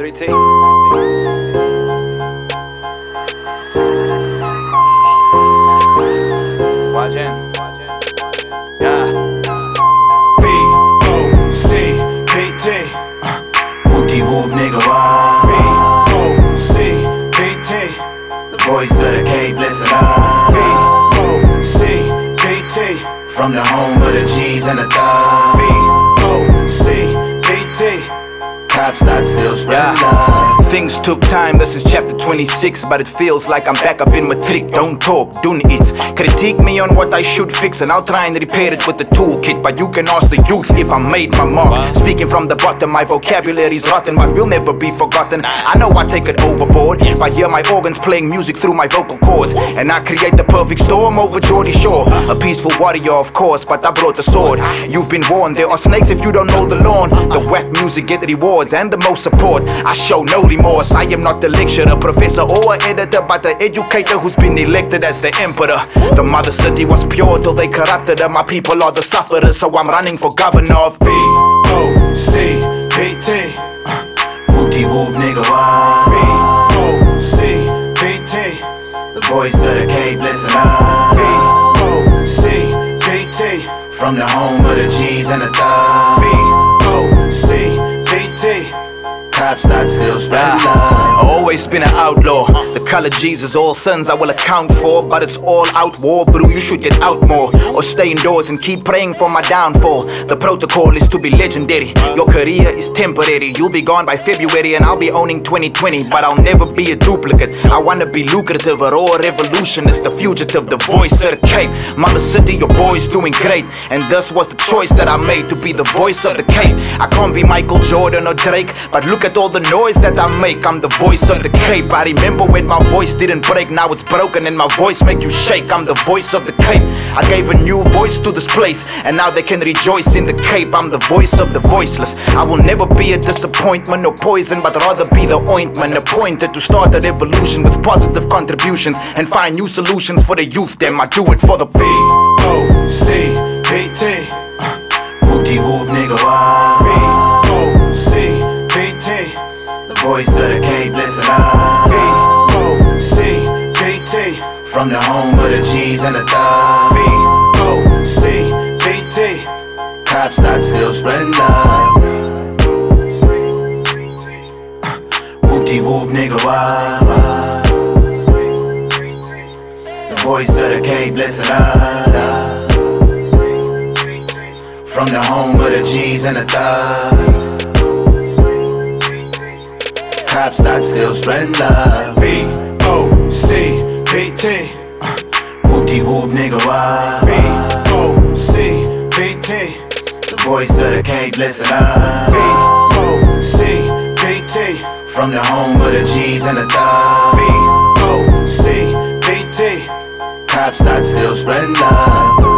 Security. Watching. Yeah. V-O-C-P-T. Whoop-de-whoop, nigga, why? V-O-C-P-T. The voice of the Cape, listen up. V-O-C-P-T. From the home of the G's and the thugs. V-O-C-P-T. Cops not still spreading love. Things took time, this is chapter 26, but it feels like I'm back up in matric. Don't talk, doen iets. Critique me on what I should fix and I'll try and repair it with the toolkit. But you can ask the youth if I made my mark. Speaking from the bottom, my vocabulary's rotten, but will never be forgotten. I know I take it overboard, but hear my organs playing music through my vocal cords. And I create the perfect storm over Geordie Shore. A peaceful warrior, of course, but I brought the sword. You've been warned, there are snakes if you don't know the lawn. The whack music get rewards and the most support. I show no remorse. I am not the lecturer, professor or editor, but the educator who's been elected as the emperor. The mother city was pure till they corrupted her. My people are the sufferers, so I'm running for governor of V-O-C-P-T. Whoop-de-whoop, nigga, why? V-O-C-P-T. The voice of the Cape, listen up. V-O-C-P-T. From the home of the G's and the thugs. V-O-C-P-T. Cops not still spreading love. Always been an outlaw. The color Jesus, all sins I will account for. But it's all out war, bro, you should get out more. Or stay indoors and keep praying for my downfall. The protocol is to be legendary. Your career is temporary. You'll be gone by February and I'll be owning 2020. But I'll never be a duplicate. I wanna be lucrative, a raw revolutionist, the fugitive, the voice of the Cape. Mother City, your boy's doing great. And this was the choice that I made, to be the voice of the Cape. I can't be Michael Jordan or Drake, but look at all the noise that I make. I'm the voice of the Cape. I remember when my voice didn't break, now it's broken and my voice make you shake. I'm the voice of the Cape. I gave a new voice to this place, and now they can rejoice in the Cape. I'm the voice of the voiceless. I will never be a disappointment or poison, but rather be the ointment appointed to start a revolution with positive contributions and find new solutions for the youth. Them I do it for the V-O-C-P-T. Whoop-de-whoop, nigga, why? V-O-C-P-T. The voice of the Cape, listen up. V-O-C-P-T. From the home of the G's and the thugs. V-O-C-P-T. Cops not still spreading love. Whoop-de-whoop, nigga, why? The voice of the Cape, listen up. From the home of the G's and the thugs. Cops not still spreading love. V-O-C-P-T. Whoop-de-whoop, nigga, why? V-O-C-P-T. The voice of the Cape, listen up. V-O-C-P-T. From the home of the G's and the thugs. V-O-C-P-T. Cops not still spreading love.